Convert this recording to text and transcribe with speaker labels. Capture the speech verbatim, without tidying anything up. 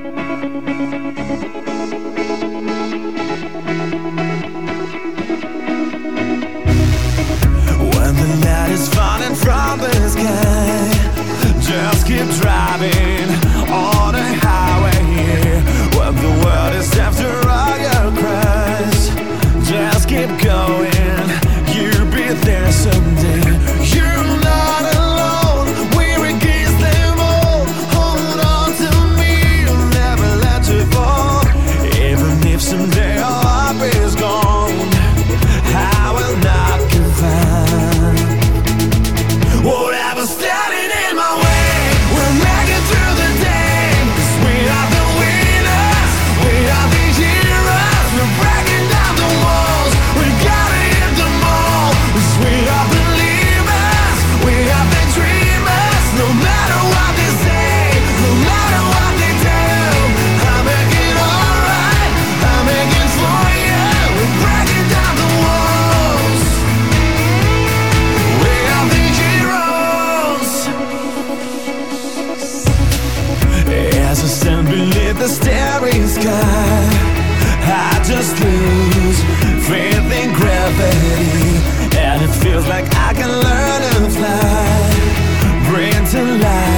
Speaker 1: When the light is falling from the sky, just keep driving on a highway. When the world is after all your cries, just keep going, you'll be there someday. You're not alone, we're against them all. Hold on to me, I'll never let you fall. Even if someday all hope is gone, I will not give up. Whatever standing in my way, we'll make it through the day. 'Cause we are the winners, we are the heroes. We're breaking down the walls, we gotta hit them all. 'Cause we are believers, we are the dreamers. No matter what they say, no matter what they do, I'll make it alright, I'll make it for you. We're breaking down the walls, we are the heroes. As I stand beneath the starry sky, I just lose faith in gravity, and it feels like I can learn to fly, bring to life